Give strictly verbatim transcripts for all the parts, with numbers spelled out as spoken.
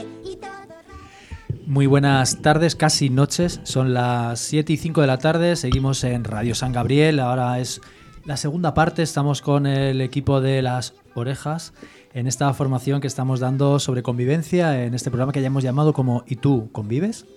Muy buenas tardes, casi noches, son las siete y cinco de la tarde, seguimos en Radio San Gabriel, ahora es la segunda parte, estamos con el equipo de Las Orejas en esta formación que estamos dando sobre convivencia en este programa que ya hemos llamado como ¿Y tú convives?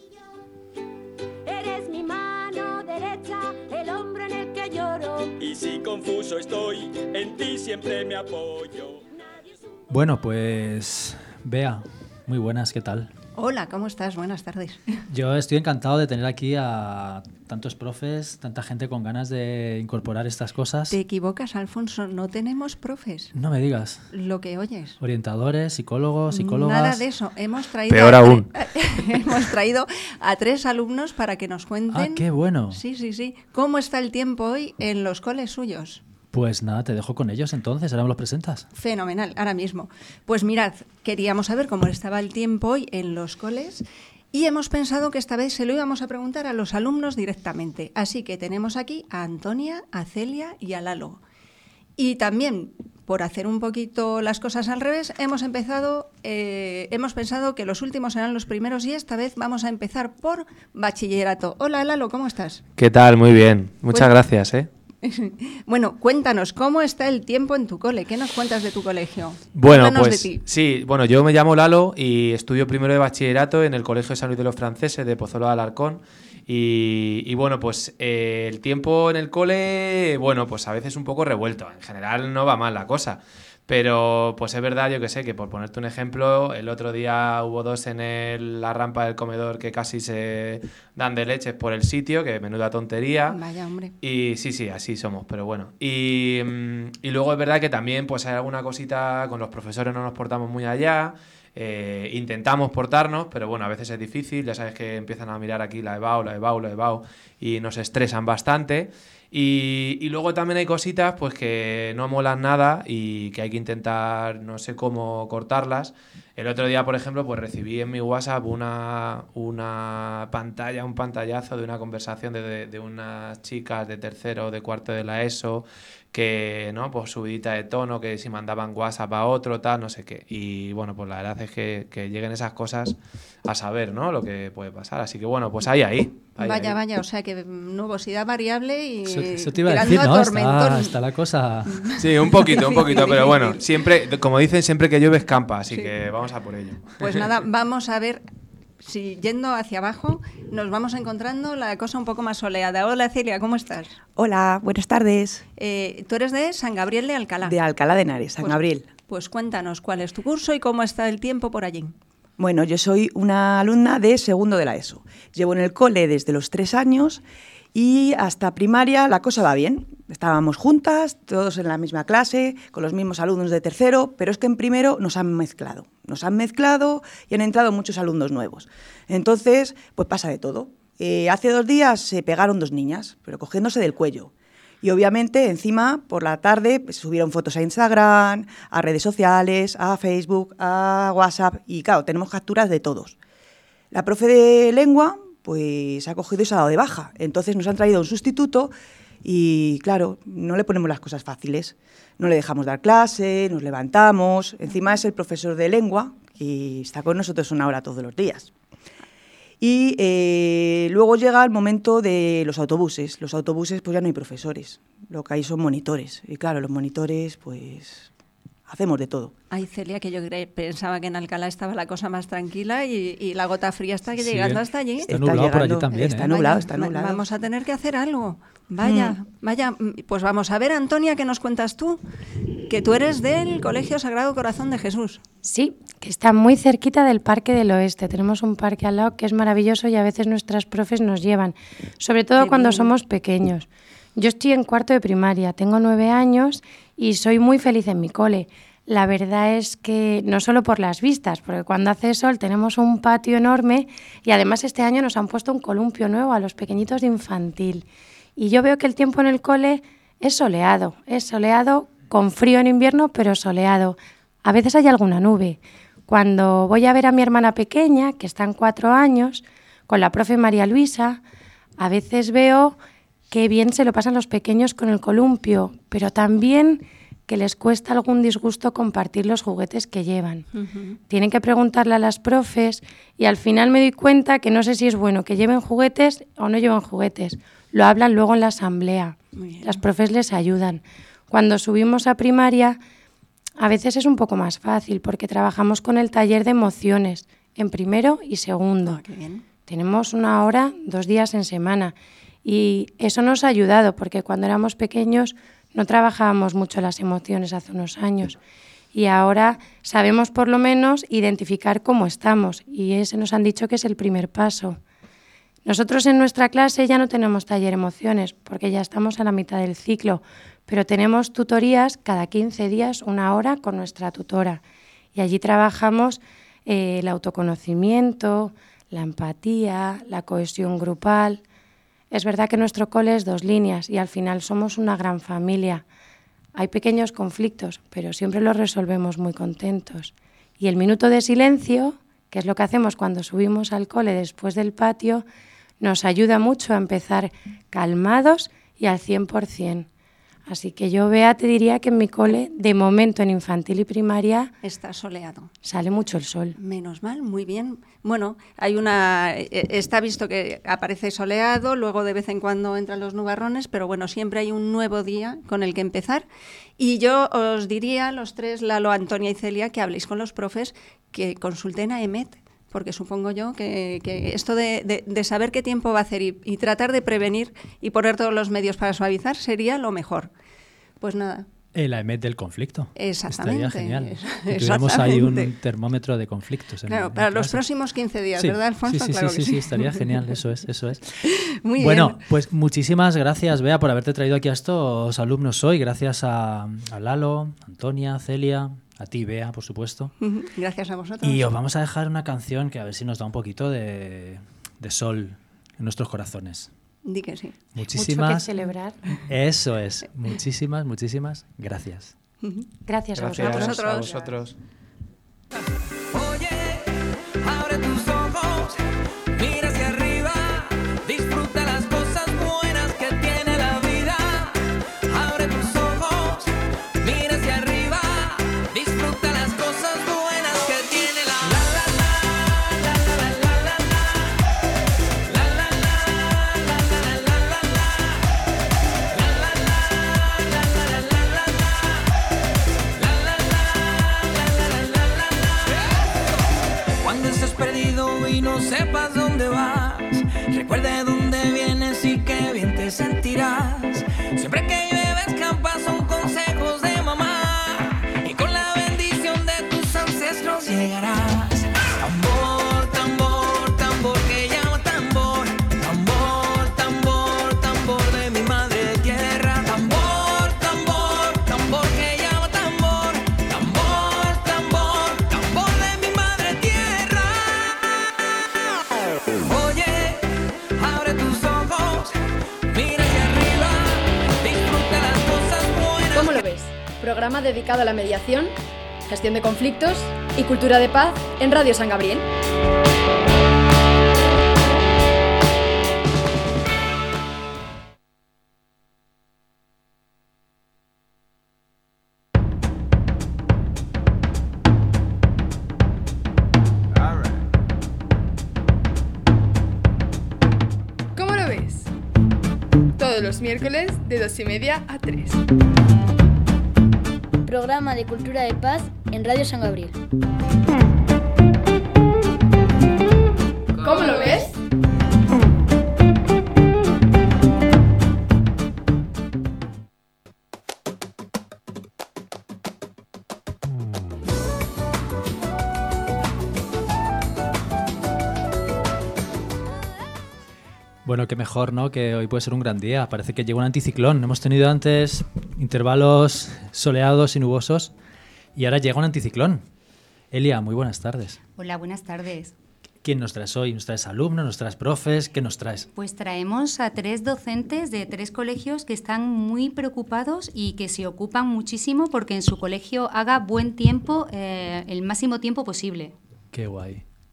Eres mi mano derecha, el hombro en el que lloro. Y si confuso estoy, en ti siempre me apoyo. Bueno, pues Bea, muy buenas, ¿qué tal? Hola, ¿cómo estás? Buenas tardes. Yo estoy encantado de tener aquí a tantos profes, tanta gente con ganas de incorporar estas cosas. Te equivocas, Alfonso, no tenemos profes. No me digas. Lo que oyes. Orientadores, psicólogos, psicólogas. Nada de eso. Hemos traído Peor a aún. tre- hemos traído a tres alumnos para que nos cuenten. Ah, qué bueno. Sí, sí, sí. ¿Cómo está el tiempo hoy en los coles suyos? Pues nada, te dejo con ellos entonces, ahora me los presentas. Fenomenal, ahora mismo. Pues mirad, queríamos saber cómo estaba el tiempo hoy en los coles y hemos pensado que esta vez se lo íbamos a preguntar a los alumnos directamente. Así que tenemos aquí a Antonia, a Celia y a Lalo. Y también, por hacer un poquito las cosas al revés, hemos empezado, eh, hemos pensado que los últimos serán los primeros y esta vez vamos a empezar por bachillerato. Hola Lalo, ¿cómo estás? ¿Qué tal? Muy bien. Muchas Pues- gracias, ¿eh? Bueno, cuéntanos, ¿cómo está el tiempo en tu cole? ¿Qué nos cuentas de tu colegio? Bueno, Cuéntanos pues de ti. sí, bueno, yo me llamo Lalo y estudio primero de bachillerato en el Colegio de San Luis de los Franceses de Pozuelo de Alarcón. Y, y bueno, pues eh, el tiempo en el cole, bueno, pues a veces un poco revuelto. En general no va mal la cosa. Pero pues es verdad, yo que sé, que por ponerte un ejemplo, el otro día hubo dos en el- la rampa del comedor que casi se dan de leches por el sitio, que menuda tontería. Vaya, hombre. Y sí, sí, así somos, pero bueno. Y, mm, y luego es verdad que también pues hay alguna cosita, con los profesores no nos portamos muy allá, eh, intentamos portarnos, pero bueno, a veces es difícil, ya sabes que empiezan a mirar aquí la EBAU, la EBAU, la EBAU, y nos estresan bastante. Y, y luego también hay cositas pues que no molan nada y que hay que intentar, no sé cómo cortarlas. El otro día, por ejemplo, pues recibí en mi WhatsApp una, una pantalla, un pantallazo de una conversación de, de, de unas chicas de tercero o de cuarto de la ESO que, ¿no? Pues subidita de tono, que si mandaban WhatsApp a otro, tal, no sé qué. Y bueno, pues la verdad es que, que lleguen esas cosas a saber, ¿no? Lo que puede pasar. Así que bueno, pues ahí, ahí. ahí Vaya, ahí. vaya, o sea que nubosidad variable y Eso, eso te iba a tirando decir, ¿no? tormentón. Está, está la cosa... Sí, un poquito, un poquito, pero bueno, Difícil. siempre, como dicen, siempre que llueve escampa, así Sí. que vamos a por ello. Pues nada, vamos a ver si yendo hacia abajo nos vamos encontrando la cosa un poco más soleada. Hola Celia, ¿cómo estás? Hola, buenas tardes. Eh, tú eres de San Gabriel de Alcalá. De Alcalá de Henares, San Pues- Gabriel. Pues cuéntanos cuál es tu curso y cómo está el tiempo por allí. Bueno, yo soy una alumna de segundo de la ESO. Llevo en el cole desde los tres años y hasta primaria la cosa va bien. Estábamos juntas, todos en la misma clase, con los mismos alumnos de tercero, pero es que en primero nos han mezclado. Nos han mezclado y han entrado muchos alumnos nuevos. Entonces, pues pasa de todo. Eh, hace dos días se pegaron dos niñas, pero cogiéndose del cuello. Y obviamente encima por la tarde pues, subieron fotos a Instagram, a redes sociales, a Facebook, a WhatsApp y claro, tenemos capturas de todos. La profe de lengua pues ha cogido y se ha dado de baja, entonces nos han traído un sustituto y claro, no le ponemos las cosas fáciles. No le dejamos dar clase, nos levantamos, encima es el profesor de lengua y está con nosotros una hora todos los días. Y eh, luego llega el momento de los autobuses. Los autobuses pues ya no hay profesores, lo que hay son monitores. Y claro, los monitores pues hacemos de todo. Ay, Celia, que yo cre- pensaba que en Alcalá estaba la cosa más tranquila y, y la gota fría está Sí, llegando hasta allí. Está nublado por allí llegando, también, Está ¿eh? nublado, Vaya, está va- nublado. Vamos a tener que hacer algo. Vaya, Mm. vaya. mm, Pues vamos a ver, Antonia, ¿qué nos cuentas tú? Que tú eres del Colegio Sagrado Corazón de Jesús. Sí, que está muy cerquita del Parque del Oeste. Tenemos un parque al lado que es maravilloso y a veces nuestras profes nos llevan, sobre todo Qué cuando bien. somos pequeños. Yo estoy en cuarto de primaria, tengo nueve años y soy muy feliz en mi cole. La verdad es que no solo por las vistas, porque cuando hace sol tenemos un patio enorme y además este año nos han puesto un columpio nuevo a los pequeñitos de infantil. Y yo veo que el tiempo en el cole es soleado, es soleado con frío en invierno, pero soleado. A veces hay alguna nube. Cuando voy a ver a mi hermana pequeña, que está en cuatro años, con la profe María Luisa, a veces veo qué bien se lo pasan los pequeños con el columpio, pero también que les cuesta algún disgusto compartir los juguetes que llevan. Ujú. Tienen que preguntarle a las profes y al final me doy cuenta que no sé si es bueno que lleven juguetes o no lleven juguetes. Lo hablan luego en la asamblea. Muy bien. Las profes les ayudan. Cuando subimos a primaria, a veces es un poco más fácil porque trabajamos con el taller de emociones en primero y segundo. Ah, qué bien. Tenemos una hora, dos días en semana. Y eso nos ha ayudado porque cuando éramos pequeños no trabajábamos mucho las emociones hace unos años. Y ahora sabemos por lo menos identificar cómo estamos. Y ese nos han dicho que es el primer paso. Nosotros en nuestra clase ya no tenemos taller emociones porque ya estamos a la mitad del ciclo, pero tenemos tutorías cada quince días, una hora con nuestra tutora. Y allí trabajamos eh, el autoconocimiento, la empatía, la cohesión grupal. Es verdad que nuestro cole es dos líneas y al final somos una gran familia. Hay pequeños conflictos, pero siempre los resolvemos muy contentos. Y el minuto de silencio, que es lo que hacemos cuando subimos al cole después del patio, nos ayuda mucho a empezar calmados y al cien por ciento. Así que yo, Bea, te diría que en mi cole, de momento en infantil y primaria, Está soleado. sale mucho el sol. Menos mal, muy bien. Bueno, hay una eh, está visto que aparece soleado, luego de vez en cuando entran los nubarrones, pero bueno, siempre hay un nuevo día con el que empezar. Y yo os diría, los tres, Lalo, Antonia y Celia, que habléis con los profes, que consulten a EMET, porque supongo yo que, que esto de, de, de saber qué tiempo va a hacer y, y tratar de prevenir y poner todos los medios para suavizar sería lo mejor. Pues nada. El A E M E T del conflicto. Exactamente. Estaría genial. Es- Que tuviéramos ahí un exactamente. termómetro de conflictos. En, Claro, en para los clase. próximos quince días, Sí, ¿verdad, Alfonso? Sí, sí, Claro sí, que sí, sí, estaría genial, eso es, eso es. Muy Bueno, bien. pues muchísimas gracias, Bea, por haberte traído aquí a estos alumnos hoy. Gracias a, a Lalo, Antonia, Celia, a ti, Bea, por supuesto. Ujú, gracias a vosotros. Y os vamos a dejar una canción que a ver si nos da un poquito de, de sol en nuestros corazones. Di que sí. Mucho que Muchísimas. celebrar. Eso es. Muchísimas, muchísimas gracias. Gracias, Gracias a vosotros. vosotros. a vosotros. Oye, abre tus ojos, mira hacia arriba, disfruta las cosas buenas que tiene la vida. Abre tus ojos, mira hacia arriba, disfruta las cosas buenas que tiene la la la la la la la la la la la la la la la Cuando estés perdido y no sepas dónde vas, recuerda de dónde vienes y qué bien te sentirás. Siempre que llueve escampa son consejos de mamá y con la bendición de tus ancestros llegarás. Tambor, tambor, tambor que llama tambor. Tambor, tambor, tambor de mi madre tierra. Tambor, tambor, tambor que llama tambor. Tambor, tambor, tambor de mi madre tierra. Oye, abre tus ojos, mira hacia arriba, disfruta las cosas buenas. ¿Cómo lo ves? Programa dedicado a la mediación, gestión de conflictos y cultura de paz en Radio San Gabriel. ¿Cómo lo ves? Todos los miércoles de dos y media a tres. Programa de Cultura de Paz en Radio San Gabriel. ¿Cómo lo ves? Bueno, qué mejor, ¿no? Que hoy puede ser un gran día. Parece que llega un anticiclón. Hemos tenido antes intervalos soleados y nubosos y ahora llega un anticiclón. Elia, muy buenas tardes. Hola, buenas tardes. ¿Quién nos traes hoy? ¿Nos traes alumnos? ¿Nos traes profes? ¿Qué nos traes? Pues traemos a tres docentes de tres colegios que están muy preocupados y que se ocupan muchísimo porque en su colegio haga buen tiempo, eh, el máximo tiempo posible. Qué guay.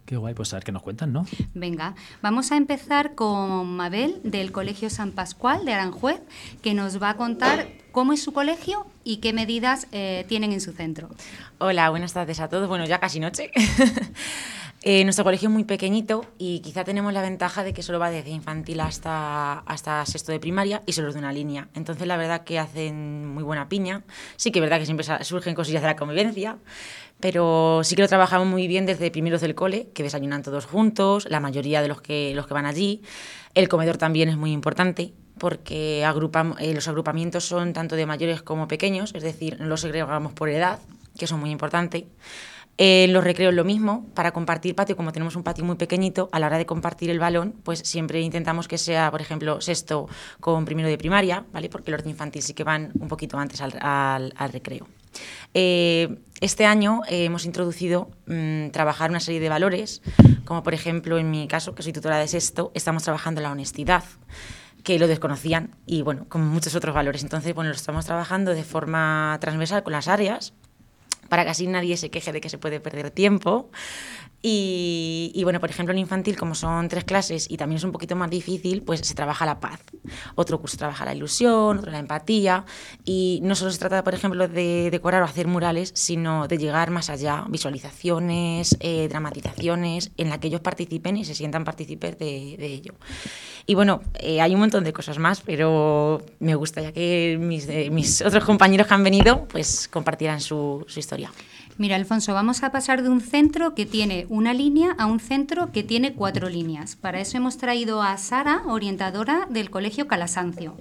Qué guay, pues a ver qué nos cuentan, ¿no? Venga, vamos a empezar con Mabel del Colegio San Pascual de Aranjuez, que nos va a contar cómo es su colegio y qué medidas eh, tienen en su centro. Hola, buenas tardes a todos. Bueno, ya casi noche. eh, nuestro colegio es muy pequeñito y quizá tenemos la ventaja de que solo va desde infantil hasta, hasta sexto de primaria y solo es de una línea. Entonces, la verdad que hacen muy buena piña. Sí que es verdad que siempre surgen cosillas de la convivencia, pero sí que lo trabajamos muy bien desde primeros del cole, que desayunan todos juntos, la mayoría de los que, los que van allí. El comedor también es muy importante, porque agrupam, eh, los agrupamientos son tanto de mayores como pequeños, es decir, no los segregamos por edad, que eso es muy importante. En eh, los recreos lo mismo, para compartir patio, como tenemos un patio muy pequeñito, a la hora de compartir el balón, pues siempre intentamos que sea, por ejemplo, sexto con primero de primaria, ¿vale? Porque los de infantil sí que van un poquito antes al, al, al recreo. Eh, este año eh, hemos introducido mmm, trabajar una serie de valores, como por ejemplo en mi caso, que soy tutora de sexto, estamos trabajando la honestidad, que lo desconocían, y bueno, como muchos otros valores. Entonces, bueno, lo estamos trabajando de forma transversal con las áreas, para que así nadie se queje de que se puede perder tiempo. Y, y bueno, por ejemplo, en infantil, como son tres clases y también es un poquito más difícil, pues se trabaja la paz. Otro curso trabaja la ilusión, otro la empatía. Y no solo se trata, por ejemplo, de decorar o hacer murales, sino de llegar más allá, visualizaciones, eh, dramatizaciones, en la que ellos participen y se sientan partícipes de, de ello. Y bueno, eh, hay un montón de cosas más, pero me gusta, ya que mis, eh, mis otros compañeros que han venido, pues compartirán su, su historia. Mira, Alfonso, vamos a pasar de un centro que tiene una línea a un centro que tiene cuatro líneas. Para eso hemos traído a Sara, orientadora del Colegio Calasancio.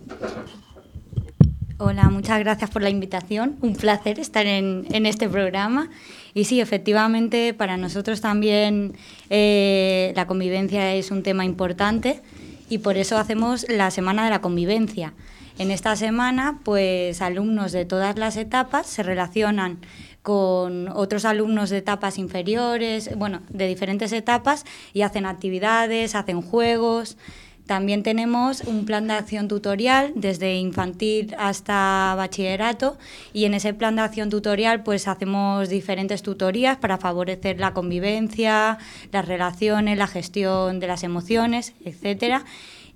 Hola, muchas gracias por la invitación. Un placer estar en, en este programa. Y sí, efectivamente, para nosotros también eh, la convivencia es un tema importante y por eso hacemos la Semana de la Convivencia. En esta semana, pues alumnos de todas las etapas se relacionan con otros alumnos de etapas inferiores, bueno, de diferentes etapas, y hacen actividades, hacen juegos. También tenemos un plan de acción tutorial desde infantil hasta bachillerato, y en ese plan de acción tutorial pues hacemos diferentes tutorías para favorecer la convivencia, las relaciones, la gestión de las emociones, etcétera.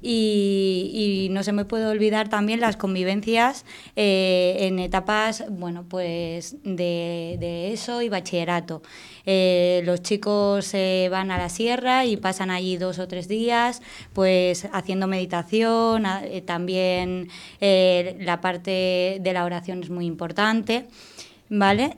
Y, y no se me puede olvidar también las convivencias eh, en etapas, bueno, pues de, de eso y bachillerato. Eh, los chicos se eh, van a la sierra y pasan allí dos o tres días, pues haciendo meditación, eh, también eh, la parte de la oración es muy importante. ¿Vale?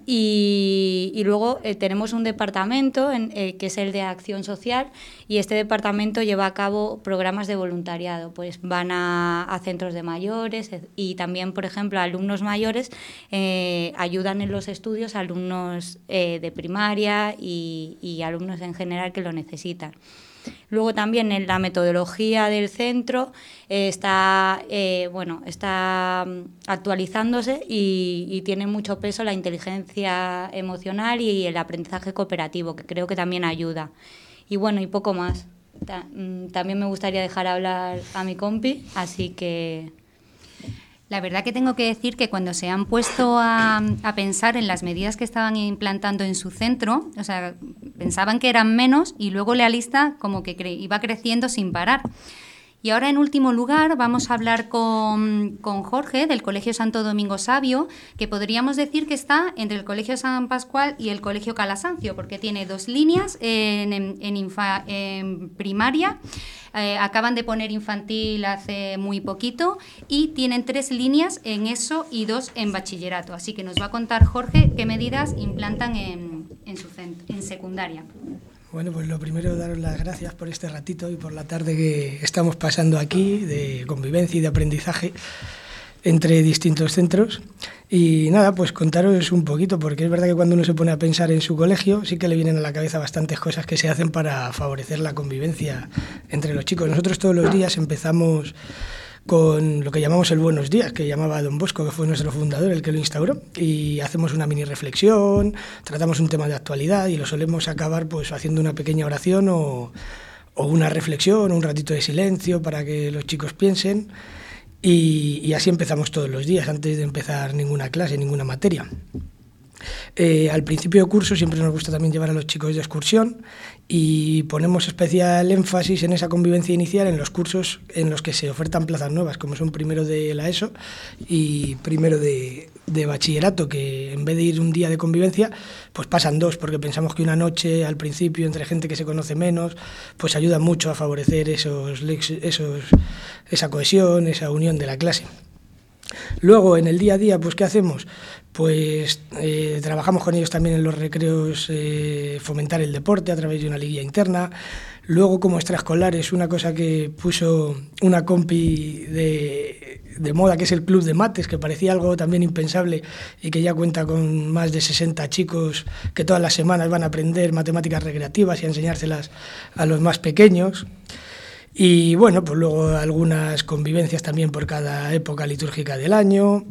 Y, y luego eh, tenemos un departamento en, eh, que es el de acción social, y este departamento lleva a cabo programas de voluntariado, pues van a, a centros de mayores y también, por ejemplo, a alumnos mayores eh, ayudan en los estudios a alumnos eh, de primaria y, y alumnos en general que lo necesitan. Luego también en la metodología del centro eh, está, eh, bueno, está actualizándose y, y tiene mucho peso la inteligencia emocional y el aprendizaje cooperativo, que creo que también ayuda. Y bueno, y poco más. Ta- también me gustaría dejar hablar a mi compi, así que... La verdad que tengo que decir que cuando se han puesto a, a pensar en las medidas que estaban implantando en su centro, o sea, pensaban que eran menos y luego la lista como que cre- iba creciendo sin parar. Y ahora, en último lugar, vamos a hablar con, con Jorge, del Colegio Santo Domingo Sabio, que podríamos decir que está entre el Colegio San Pascual y el Colegio Calasancio, porque tiene dos líneas en, en, en, infa, en primaria. Eh, acaban de poner infantil hace muy poquito y tienen tres líneas en eso y dos en bachillerato. Así que nos va a contar Jorge qué medidas implantan en, en, su centro, en secundaria. Bueno, pues lo primero, daros las gracias por este ratito y por la tarde que estamos pasando aquí de convivencia y de aprendizaje entre distintos centros. Y nada, pues contaros un poquito, porque es verdad que cuando uno se pone a pensar en su colegio, sí que le vienen a la cabeza bastantes cosas que se hacen para favorecer la convivencia entre los chicos. Nosotros todos los días empezamos con lo que llamamos el Buenos Días, que llamaba Don Bosco, que fue nuestro fundador, el que lo instauró, y hacemos una mini reflexión, tratamos un tema de actualidad y lo solemos acabar pues haciendo una pequeña oración o, o una reflexión, o un ratito de silencio para que los chicos piensen, y, y así empezamos todos los días, antes de empezar ninguna clase, ninguna materia. Eh, al principio de curso siempre nos gusta también llevar a los chicos de excursión y ponemos especial énfasis en esa convivencia inicial en los cursos en los que se ofertan plazas nuevas, como son primero de la ESO y primero de, de bachillerato, que en vez de ir un día de convivencia, pues pasan dos, porque pensamos que una noche al principio entre gente que se conoce menos, pues ayuda mucho a favorecer esos, esos, esa cohesión, esa unión de la clase. Luego, en el día a día, pues ¿qué hacemos? Pues eh, trabajamos con ellos también en los recreos, eh, fomentar el deporte a través de una liguilla interna. Luego, como extraescolares, una cosa que puso una compi de, de moda, que es el club de mates, que parecía algo también impensable y que ya cuenta con más de sesenta chicos que todas las semanas van a aprender matemáticas recreativas y a enseñárselas a los más pequeños. Y bueno, pues luego algunas convivencias también por cada época litúrgica del año.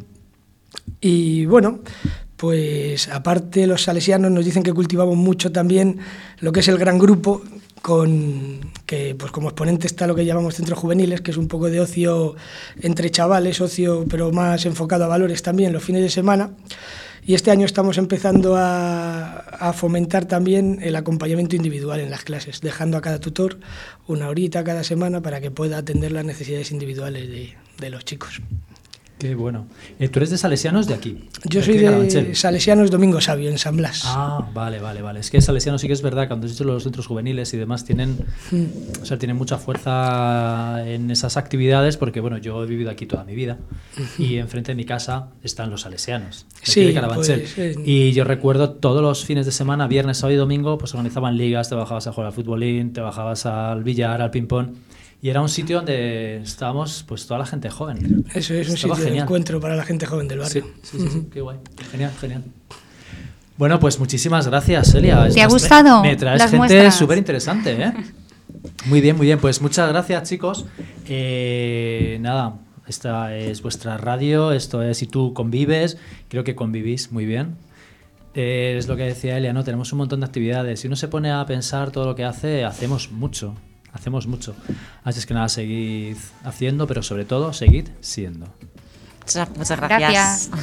Y bueno, pues aparte los salesianos nos dicen que cultivamos mucho también lo que es el gran grupo, con que pues como exponente está lo que llamamos centros juveniles, que es un poco de ocio entre chavales, ocio pero más enfocado a valores también los fines de semana. Y este año estamos empezando a, a fomentar también el acompañamiento individual en las clases, dejando a cada tutor una horita cada semana para que pueda atender las necesidades individuales de, de los chicos. Qué bueno. Eh, ¿Tú eres de salesianos de aquí? Yo soy de Salesianos Domingo Sabio, en San Blas. Ah, vale, vale, vale. Es que salesianos sí que es verdad, cuando has dicho los centros juveniles y demás, tienen, mm. o sea, tienen mucha fuerza en esas actividades, porque bueno, yo he vivido aquí toda mi vida uh-huh. y enfrente de mi casa están los salesianos. Sí, de Carabanchel. Pues, eh, y yo recuerdo todos los fines de semana, viernes, sábado y domingo, pues organizaban ligas, te bajabas a jugar al futbolín, te bajabas al billar, al ping-pong. Y era un sitio donde estábamos pues toda la gente joven. Eso es un Estaba sitio genial. de encuentro para la gente joven del barrio. Sí, sí, sí, sí, qué guay. Genial, genial. Bueno, pues muchísimas gracias, Elia. ¿Te ha gustado? Me, me traes las gente súper interesante, ¿eh? Muy bien, muy bien. Pues muchas gracias, chicos. Eh, nada, esta es vuestra radio, esto es Si tú convives. Creo que convivís muy bien. Eh, es lo que decía Elia, ¿no? Tenemos un montón de actividades. Si uno se pone a pensar todo lo que hace, hacemos mucho. Hacemos mucho. Así es que nada, seguid haciendo, pero sobre todo, seguid siendo. Muchas, muchas gracias. Gracias.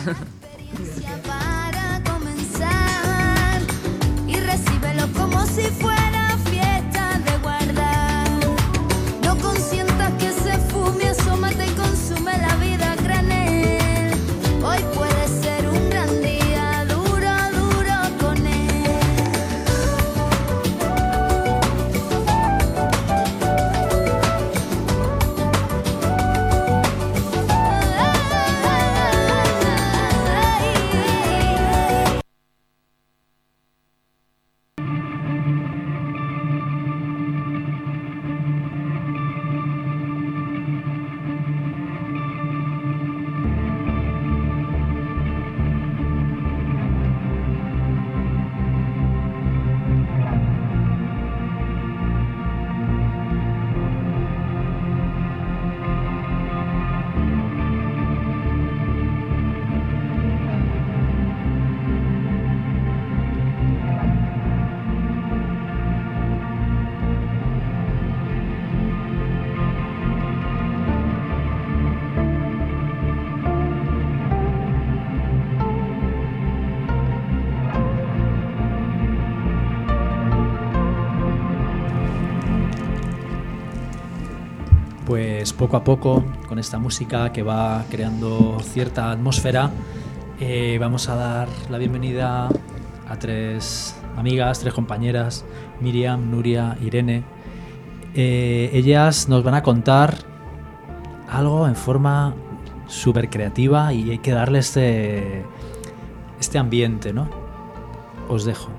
Para comenzar y recíbelo como si fuera fiesta de guardar. No consientas que se fume, asómate y consume la vida a granel. Hoy puede ser un gran día, duro, duro con él. Pues poco a poco, con esta música que va creando cierta atmósfera, eh, vamos a dar la bienvenida a tres amigas, tres compañeras, Miriam, Nuria, Irene. Eh, ellas nos van a contar algo en forma súper creativa y hay que darle este, este ambiente, ¿no? Os dejo.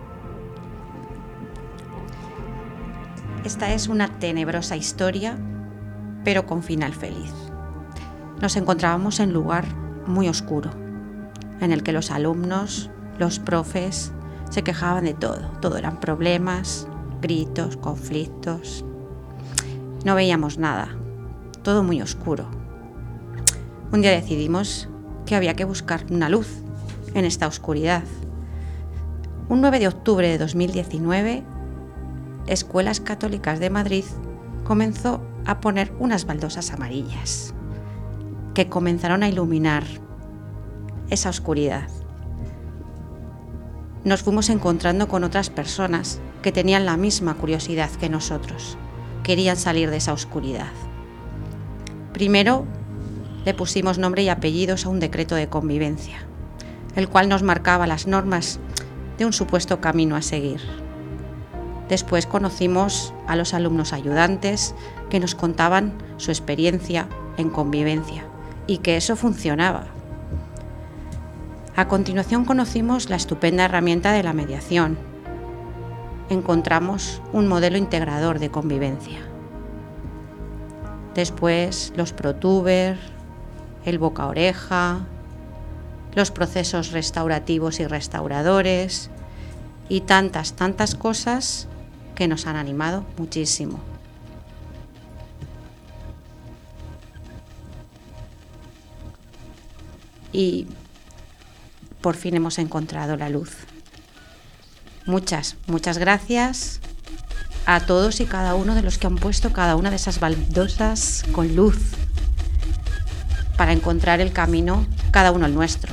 Esta es una tenebrosa historia, pero con final feliz. Nos encontrábamos en un lugar muy oscuro, en el que los alumnos, los profes, se quejaban de todo. Todo eran problemas, gritos, conflictos. No veíamos nada, todo muy oscuro. Un día decidimos que había que buscar una luz en esta oscuridad. Un nueve de octubre de dos mil diecinueve, Escuelas Católicas de Madrid comenzó a poner unas baldosas amarillas que comenzaron a iluminar esa oscuridad. nos fuimos encontrando con otras personas que tenían la misma curiosidad que nosotros. Querían salir de esa oscuridad. Primero, le pusimos nombre y apellidos a un decreto de convivencia, el cual nos marcaba las normas de un supuesto camino a seguir. Después conocimos a los alumnos ayudantes que nos contaban su experiencia en convivencia y que eso funcionaba. A continuación conocimos la estupenda herramienta de la mediación. Encontramos un modelo integrador de convivencia. Después los ProTuber, el boca a oreja, los procesos restaurativos y restauradores y tantas, tantas cosas que nos han animado muchísimo. Y por fin hemos encontrado la luz. Muchas, muchas gracias a todos y cada uno de los que han puesto cada una de esas baldosas con luz para encontrar el camino, cada uno el nuestro.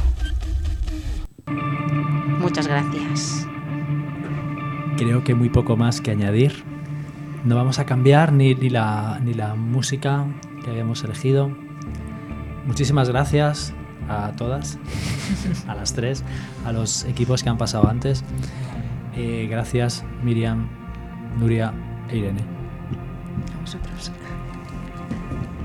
Muchas gracias. Creo que muy poco más que añadir. No vamos a cambiar ni, ni, la, ni la música que habíamos elegido. Muchísimas gracias a todas, a las tres, a los equipos que han pasado antes. Eh, gracias Miriam, Nuria e Irene. A vosotros.